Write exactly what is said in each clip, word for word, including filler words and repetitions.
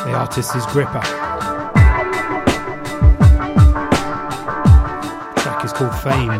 The artist is Gripper. The track is called Fame.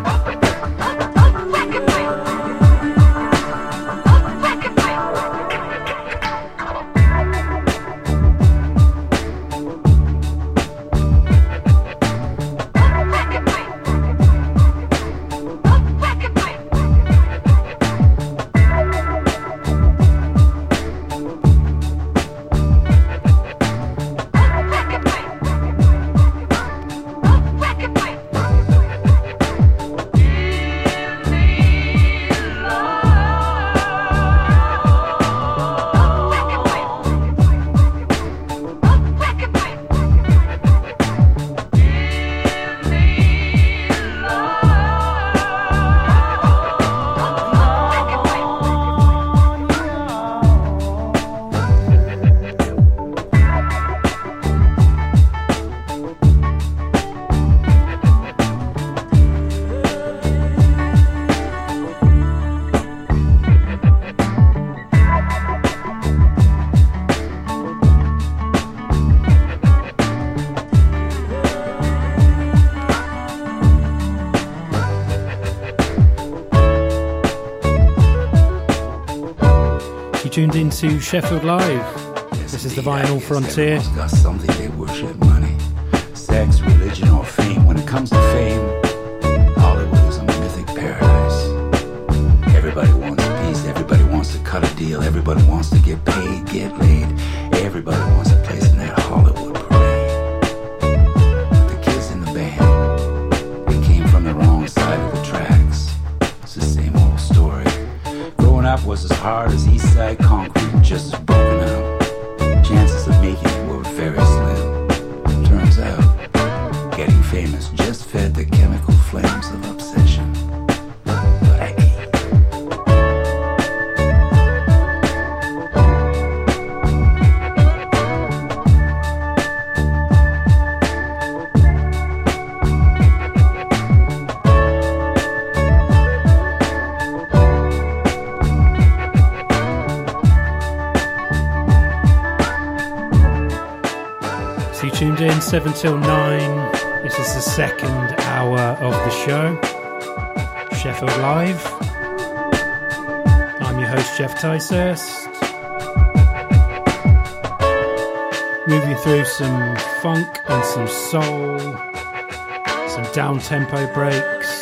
Tuned into Sheffield Live. This is the Vinyl Frontier. Got something they worship: money, sex, religion, or fame. When it comes to fame, Hollywood is a mythic paradise. Everybody wants a piece. Everybody wants to cut a deal. Everybody wants to get paid, get laid. Everybody wants a place in that Hollywood parade. But the kids in the band, they came from the wrong side of the tracks. It's the same old story. Growing up was as hard as East Side concrete, just as broken up. Chances of making it were very slim. Turns out, getting famous just fed the chemical flames of obsession. But I ate. Tuned in seven till nine. This is the second hour of the show, Sheffield Live. I'm your host, Jeff Ticehurst. Moving through some funk and some soul, some down-tempo breaks.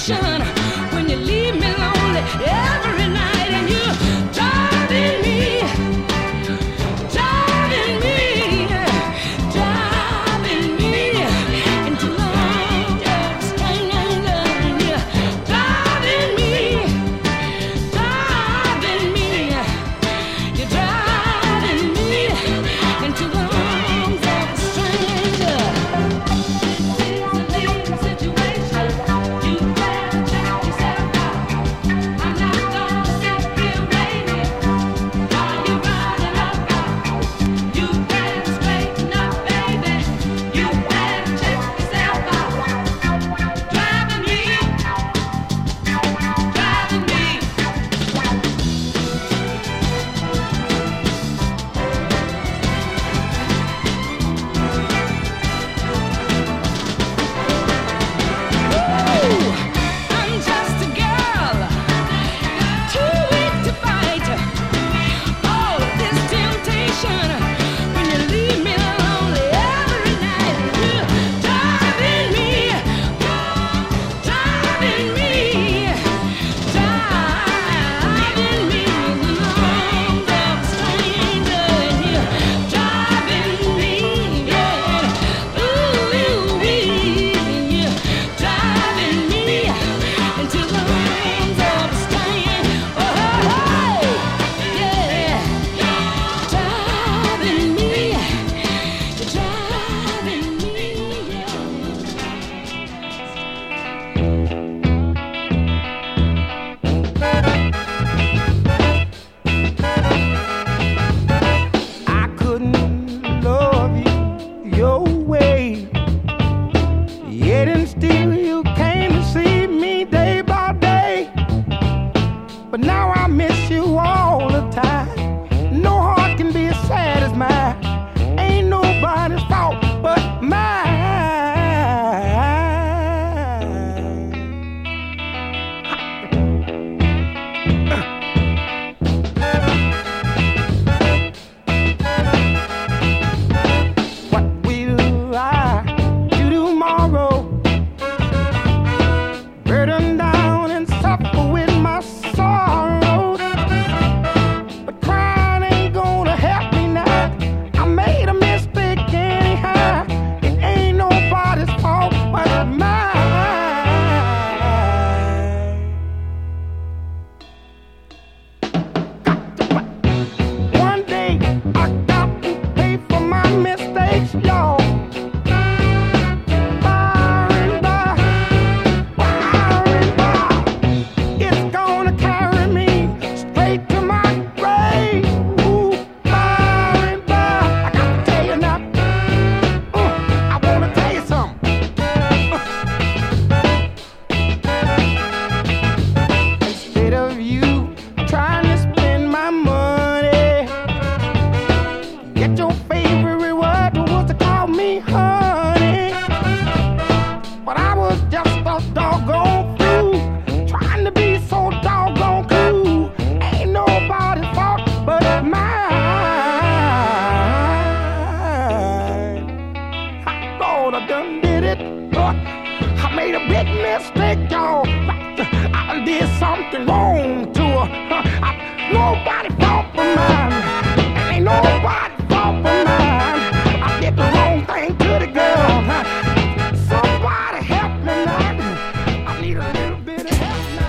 temptation when you leave me lonely every night, and you're driving me, driving me, driving me into long abstaining love. You're driving me, driving me, you're driving me into the arms of a stranger. Situation, you better check yourself out. I'm not gonna sit here waiting while you're riding up out. You better straighten up, baby. You better check yourself out. Driving me, driving me. I'm just a girl, too weak to fight all of this temptation when you leave me lonely every night. You're driving me, driving me, driving me in the arms of a stranger. You're driving me, yeah, ooh, wee, you're driving me into the arms of a stranger. Oh, yeah, driving me, you're driving me, yeah. I couldn't love you your way, yet and still you came to see me day by day. But now I miss you all the time. No heart can be as sad as mine. Ain't nobody's fault but mine. What will I do tomorrow? Burden down and suffer with my sorrows. But crying ain't gonna help me now. I made a mistake anyhow. It ain't nobody's fault but mine. One day I got to pay for my mistakes, y'all. By and by, by and by, it's gonna carry me straight to my grave. Ooh, by and by, I got to tell you now. Uh, I wanna tell you something. Instead of you trying to spend my money, get your favorite reward was to call me honey. But I was just a doggone fool, trying to be so doggone cool. Ain't nobody's fault but mine. I thought I done did it, but I made a big mistake, y'all. I did something wrong to her. I, nobody fault but mine. Ain't nobody fault but mine. I did the wrong thing to the girl. Somebody help me now. I need a little bit of help now.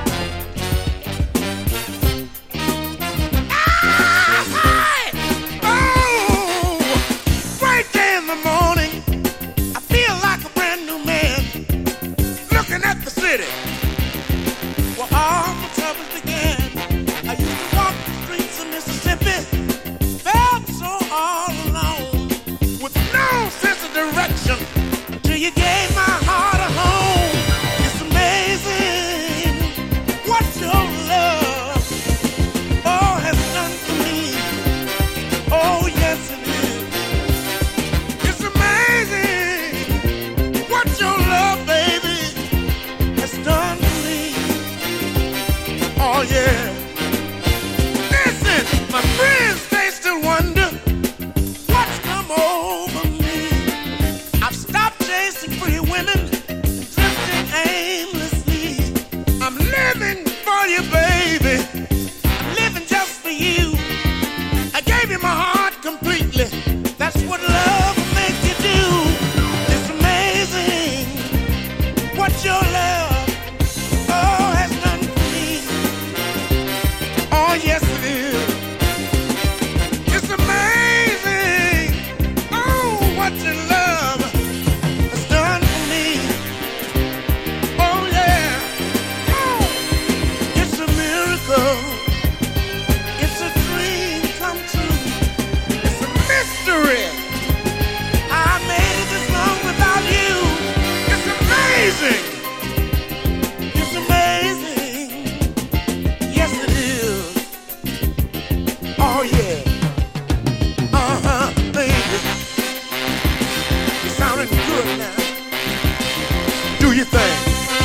Oh, bright day in the morning, I feel like a brand new man. Looking at the city where all my troubles began. I used to walk the streets of Mississippi, felt so all alone, with no sense of direction, till you gave my heart a home. It's amazing what your love, oh, has done for me. Oh, yes, it is. It's amazing what your love, baby, has done for me. Oh, yeah. Listen, my friends, they still wonder what's come over me. I've stopped chasing it now. Do your thing.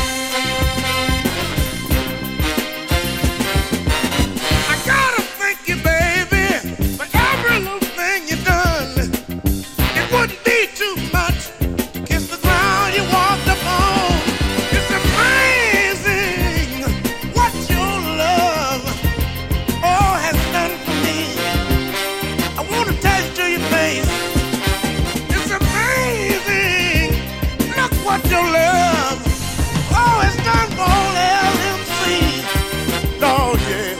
I gotta thank you, baby, for every little thing you done. It wouldn't be too much to kiss the ground you walked upon. It's amazing what your love, oh, has done for me. I wanna tell you to your face. It's amazing. Look what your love, oh, has done for old L M C. Lord, yeah.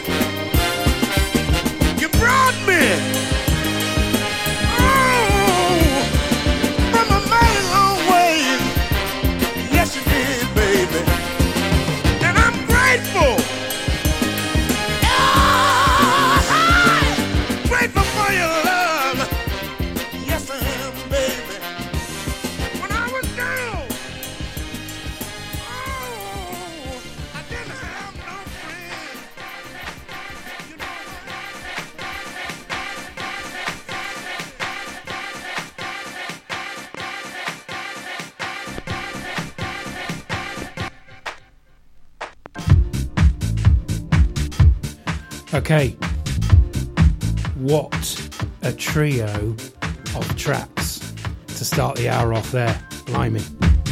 You brought me, oh, from a mighty long way. Yes, you did, baby. And I'm grateful. Oh, grateful for your love. Yes, I am, baby. When I was down, oh, I didn't have no friends. You know Okay, what a trio of tracks to start the hour off there. Blimey.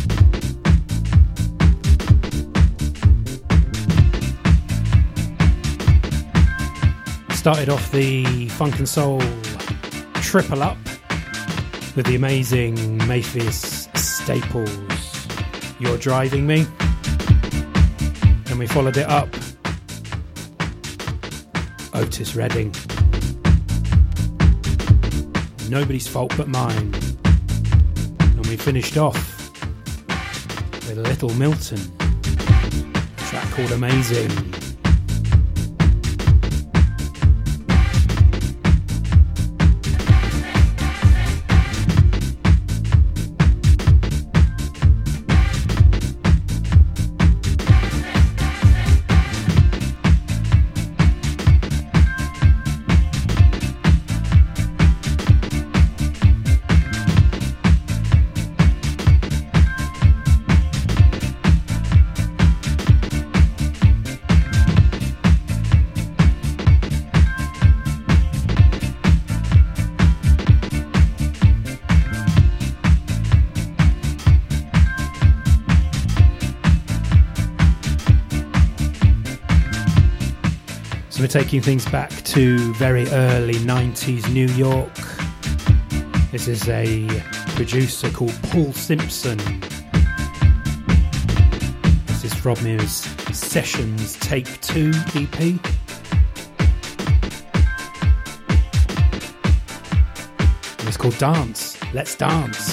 Started off the Funk and Soul triple up with the amazing Mavis Staples, You're Driving Me. And we followed it up, Otis Redding, Nobody's Fault But Mine. And we finished off with Little Milton, a track called Amazing. So we're taking things back to very early nineties New York. This is a producer called Paul Simpson. This is from his Sessions Take Two E P. And it's called Dance. Let's Dance.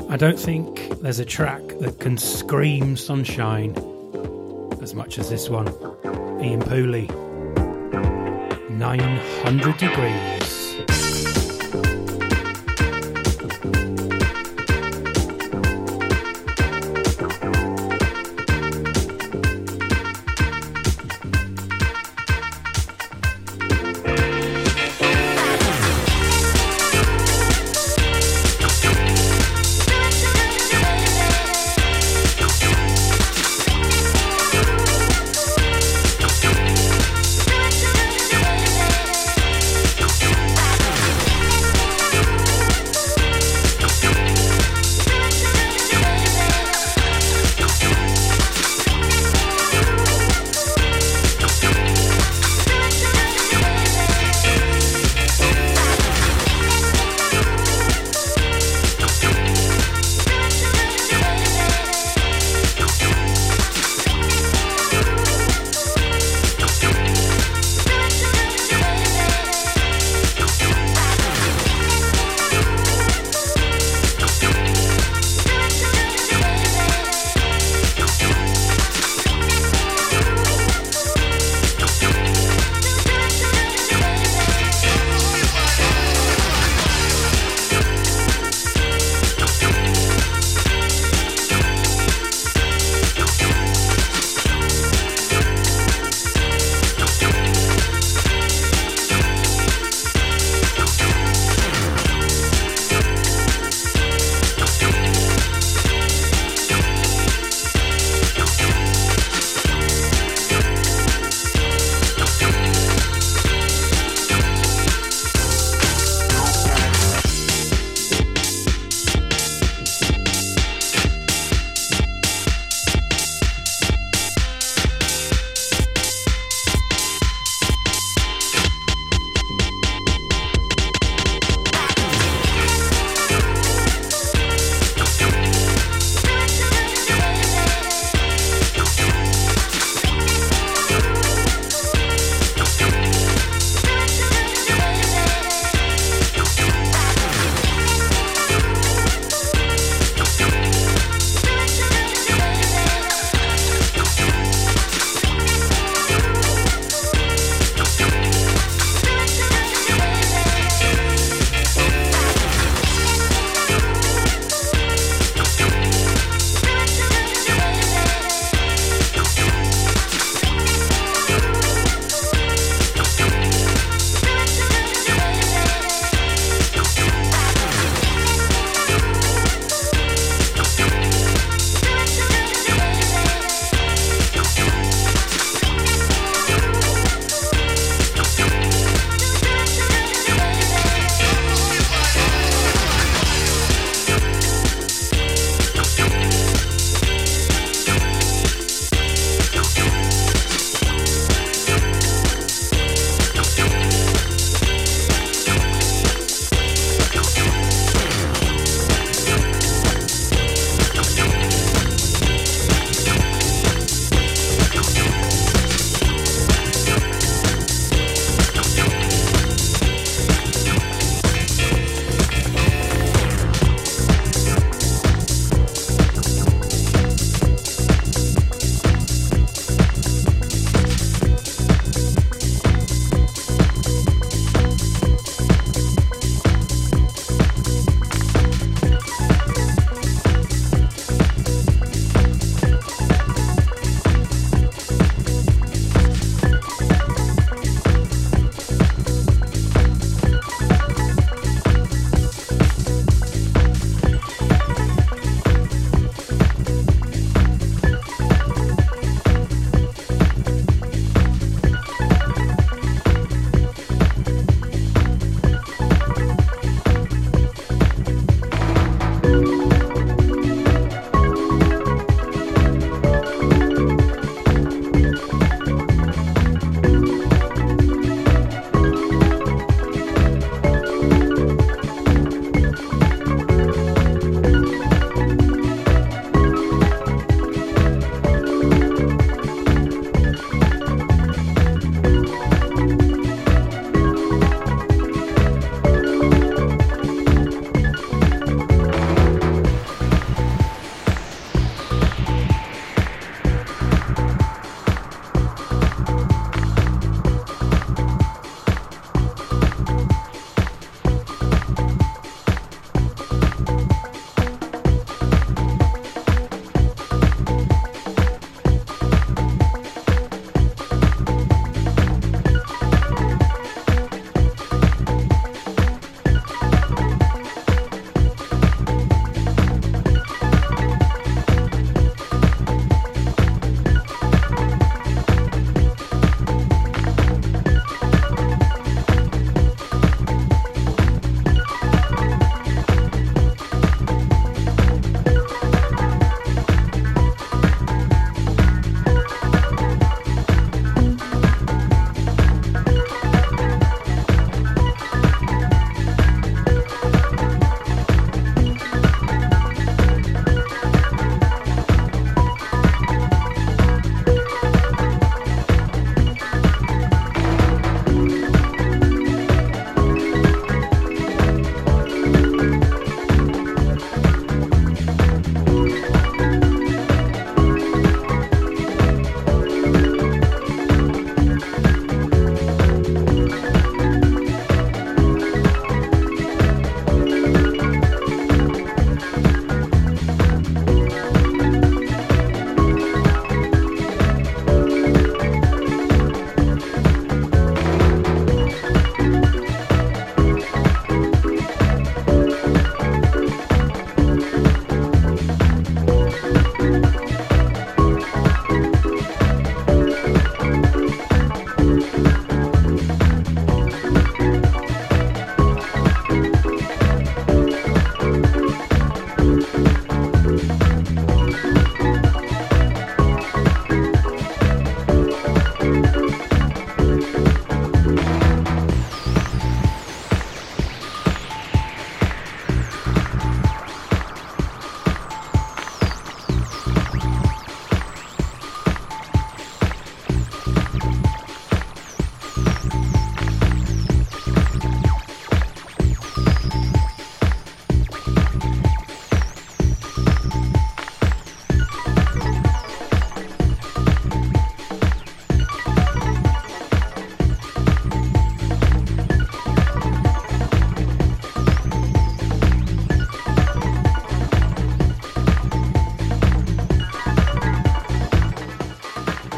I don't think there's a track that can scream sunshine as much as this one. Ian Pooley, nine hundred degrees. Thank you.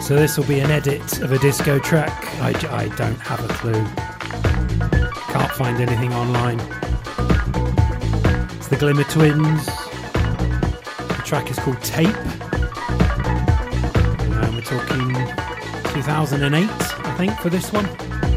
So this will be an edit of a disco track. I, I don't have a clue. Can't find anything online. It's the Glimmer Twins. The track is called Tape. And we're talking two thousand eight, I think, for this one.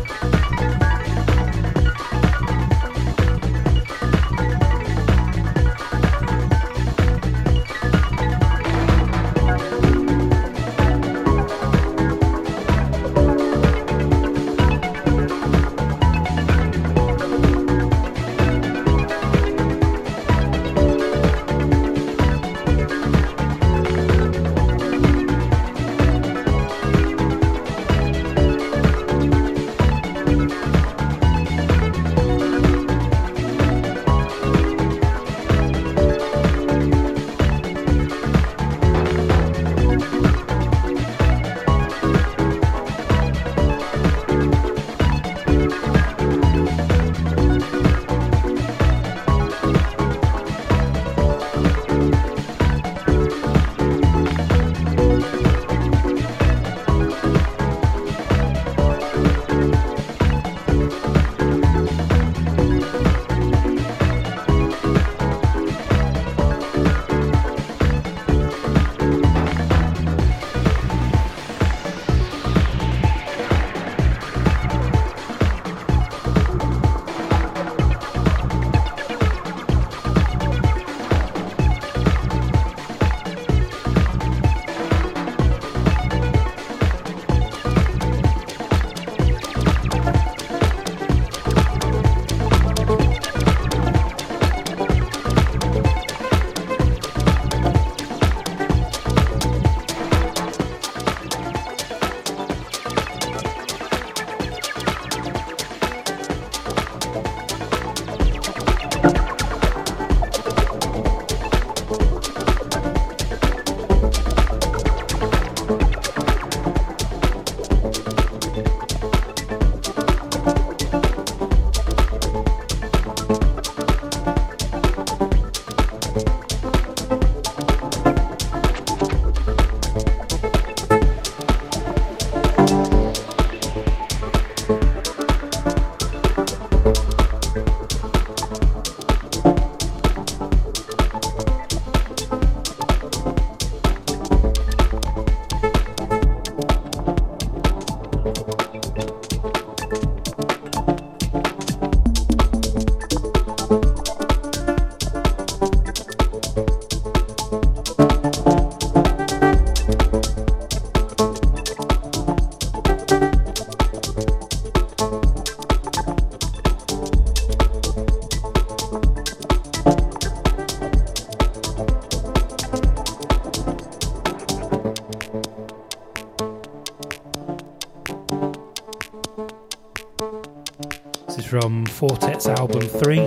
From Fortet's album three,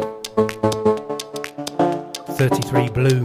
thirty-three Bloom.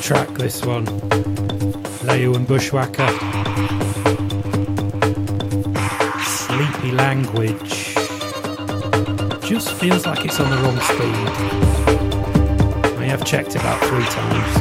track, this one. Leo and Bushwhacker. Sleepy Language. Just feels like it's on the wrong speed. I have checked it about three times.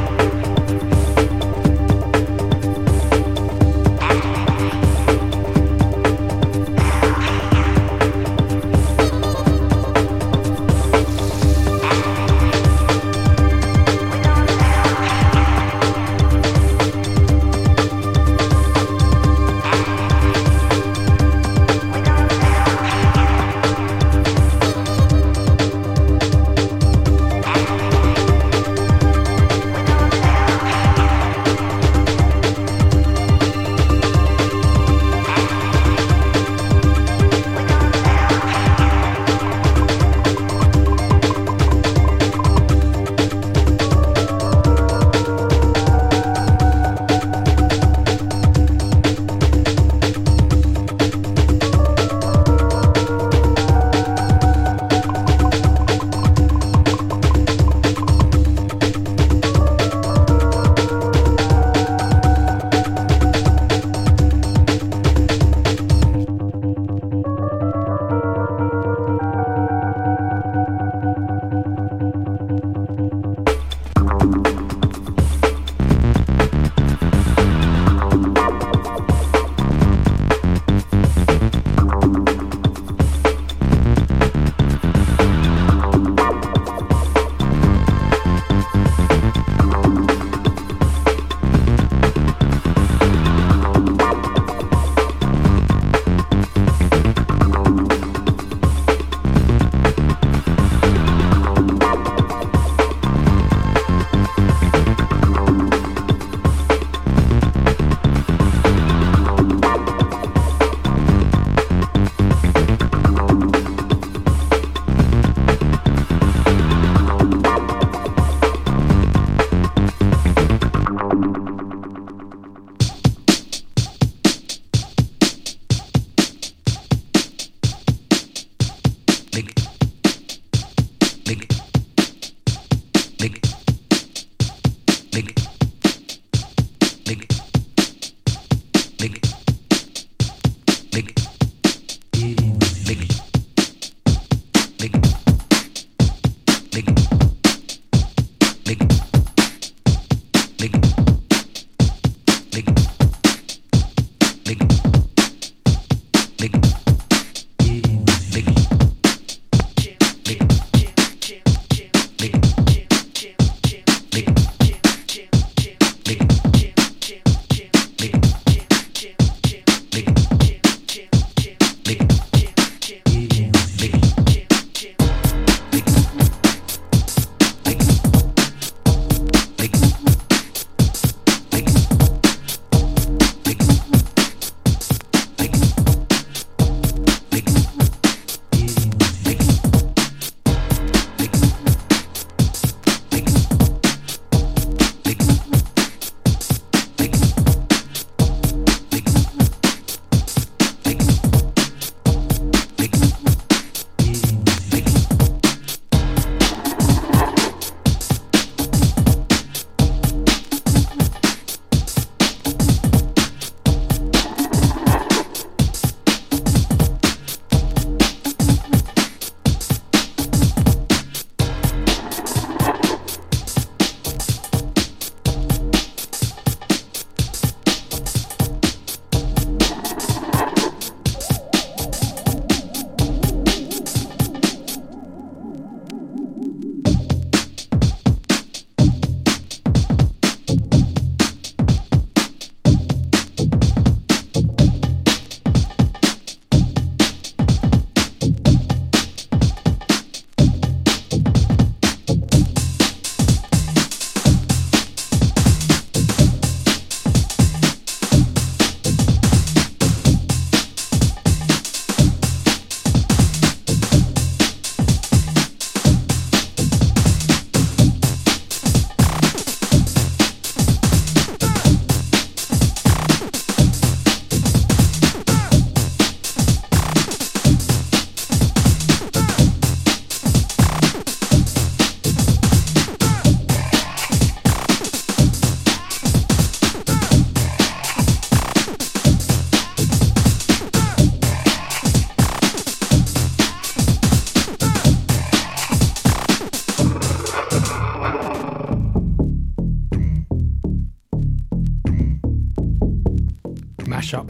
Make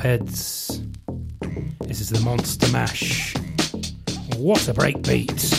heads. This is the Monster Mash. What a breakbeat!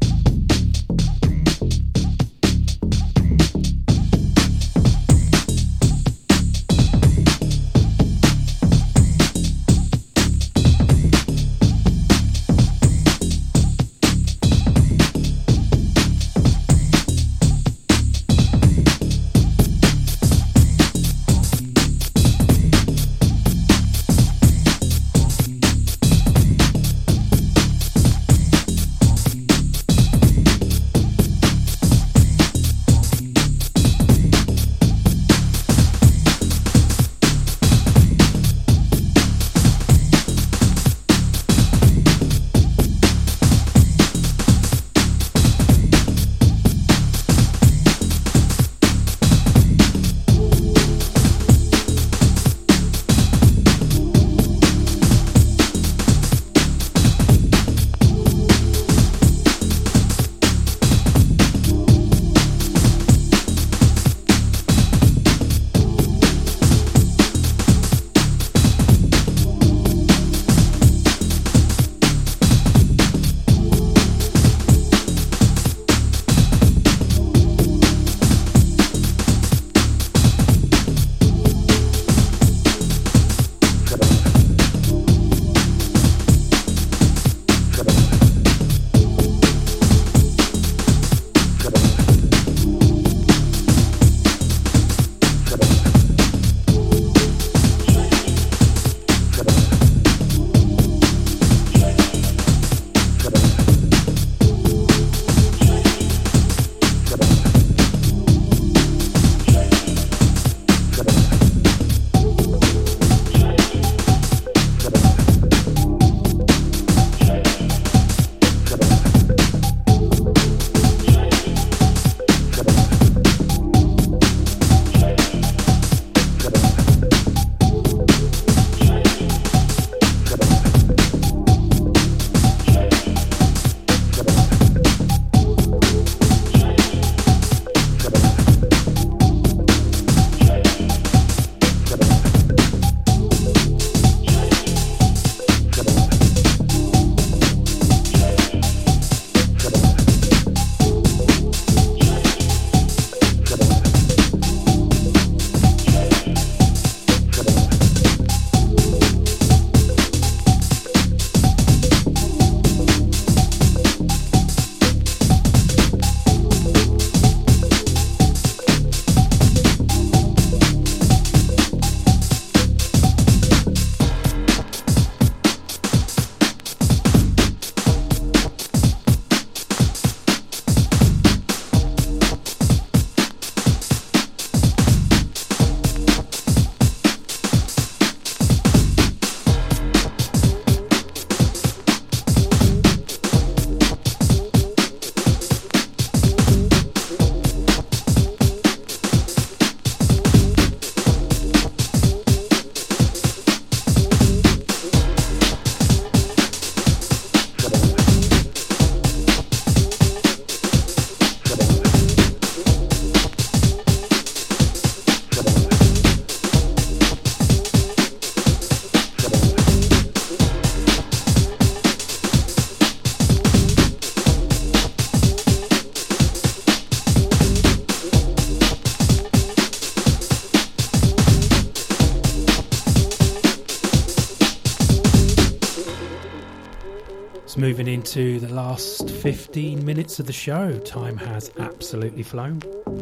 Moving into the last fifteen minutes of the show. Time has absolutely flown.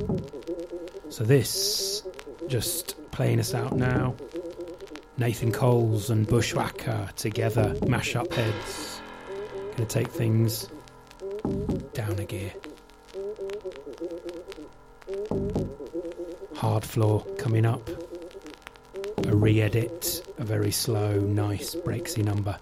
So this, just playing us out now, Nathan Coles and Bushwhacker together, mash up heads. Gonna take things down a gear. Hard Floor coming up. A re-edit, a very slow, nice, breaksy number.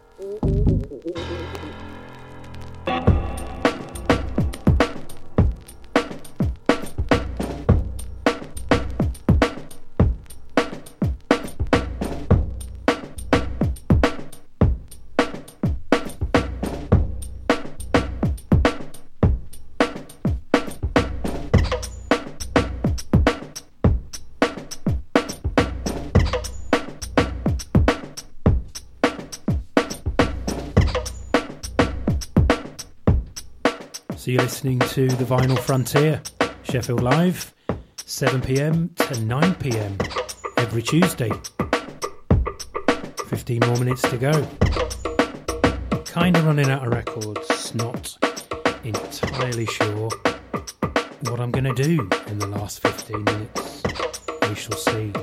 So you're listening to The Vinyl Frontier, Sheffield Live, seven p.m. to nine p.m. every Tuesday. fifteen more minutes to go. Kind of running out of records, not entirely sure what I'm going to do in the last fifteen minutes. We shall see.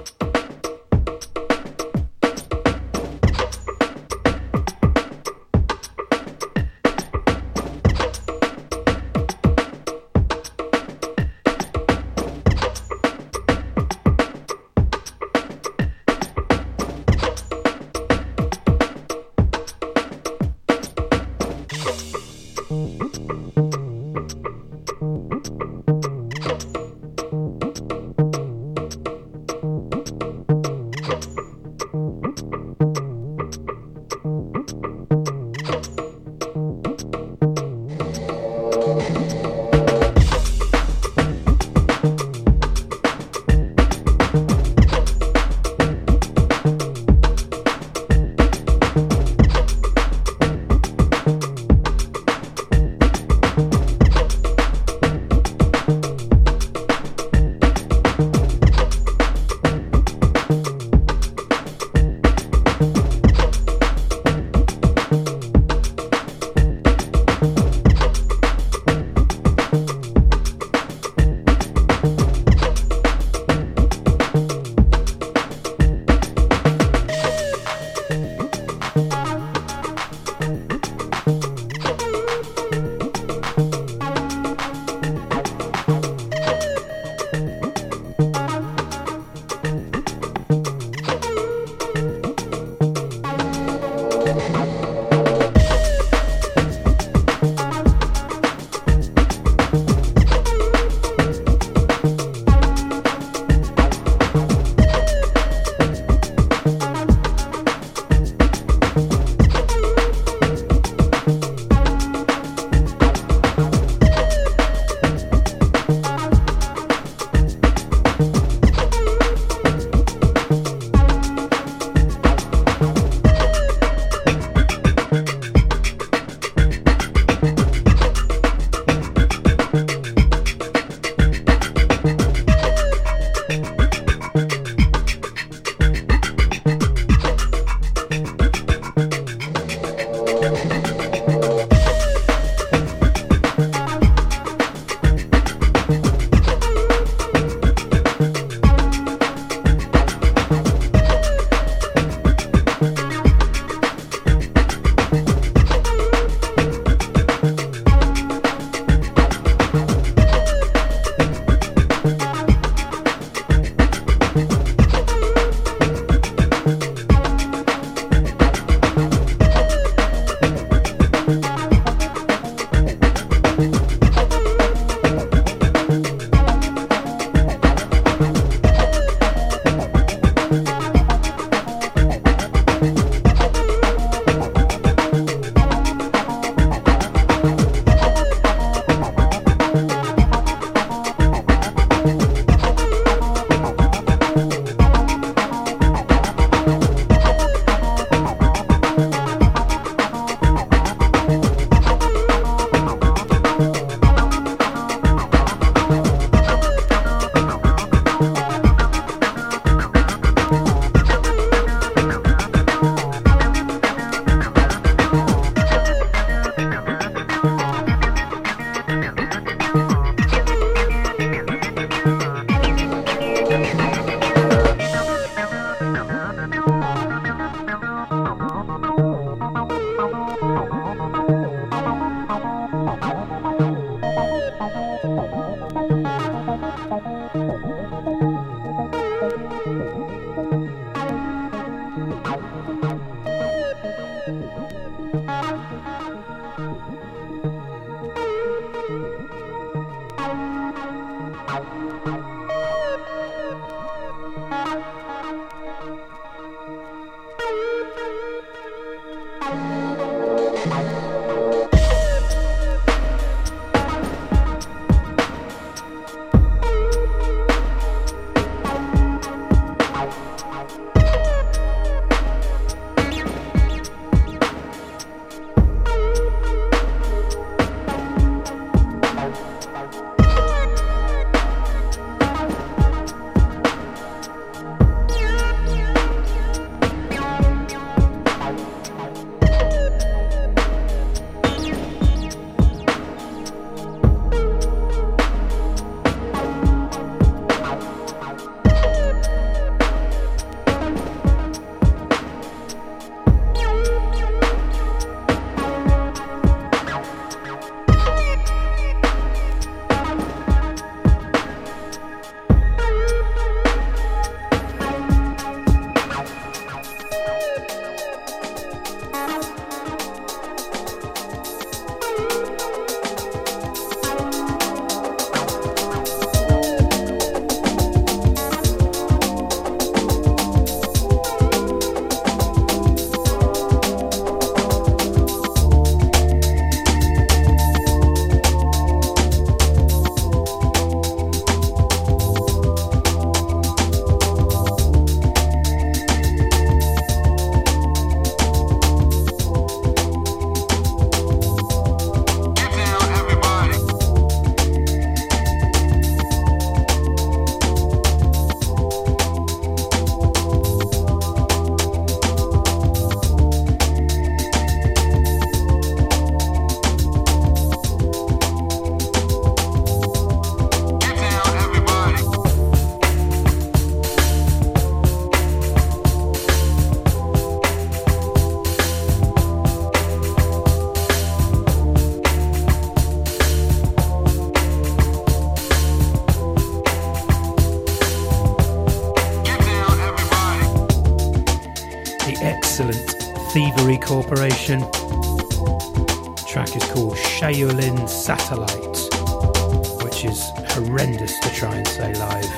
Brewery Corporation. The track is called Shaolin Satellite, which is horrendous to try and say live.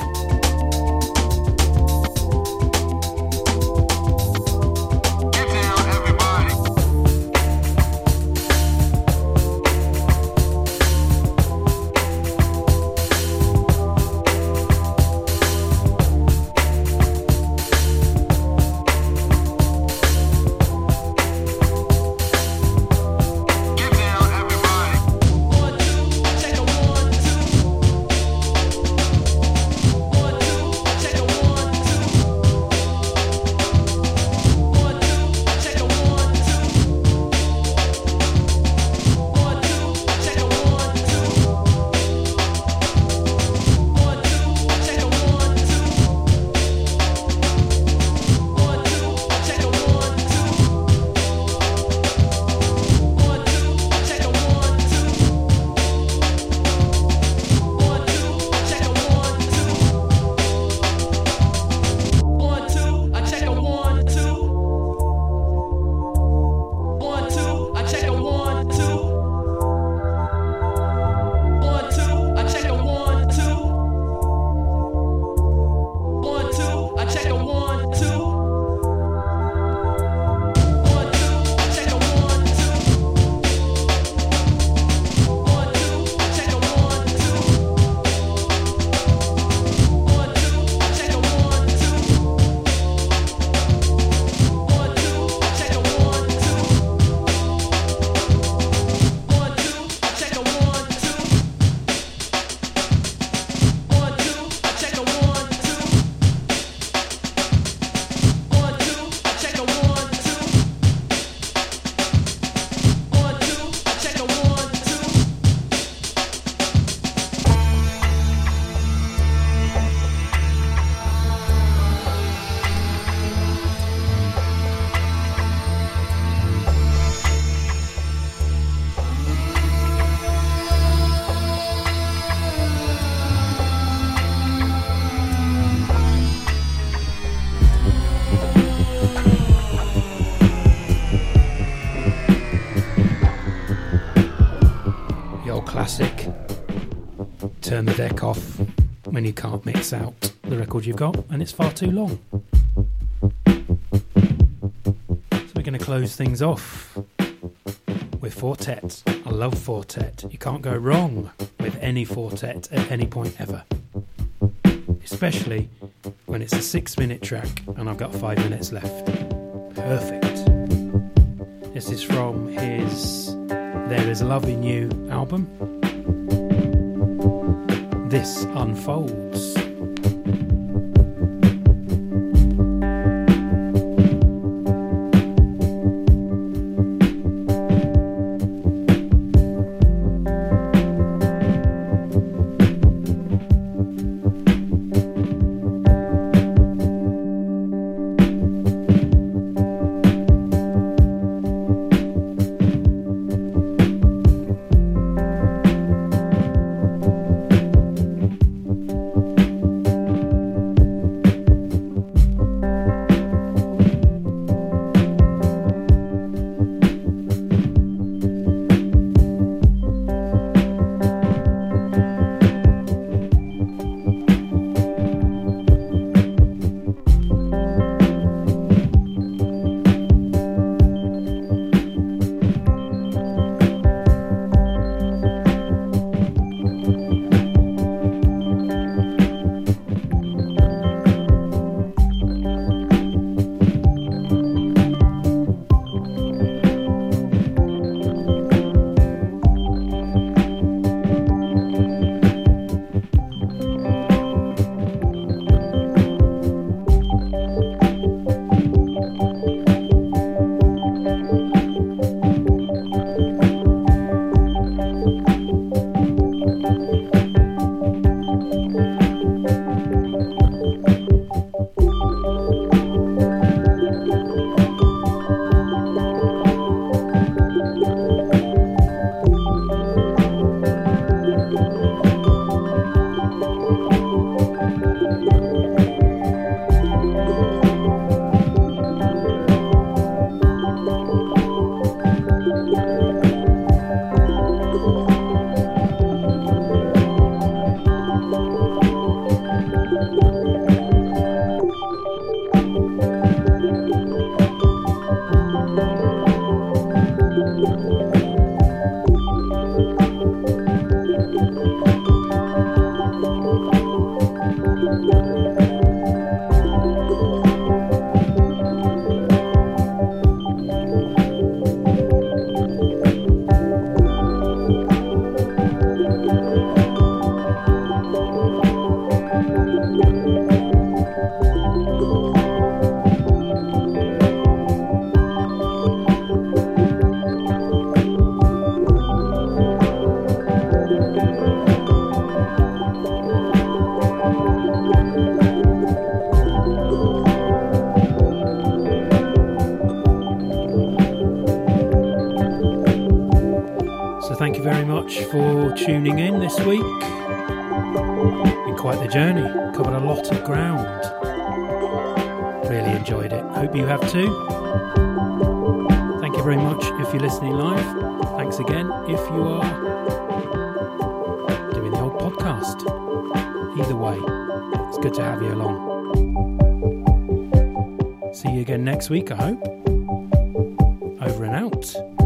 Classic. Turn the deck off when you can't mix out the record you've got and it's far too long. So we're going to close things off with Four-Tet. I love Four-Tet. You can't go wrong with any Four-Tet at any point ever. Especially when it's a six minute track and I've got five minutes left. Perfect. This is from his There Is Love in You album. This Unfolds. Thank you very much for tuning in this week. Been quite the journey, covered a lot of ground. Really enjoyed it. Hope you have too. Thank you very much if you're listening live. Thanks again if you are doing the old podcast. Either way, it's good to have you along. See you again next week, I hope. Over and out.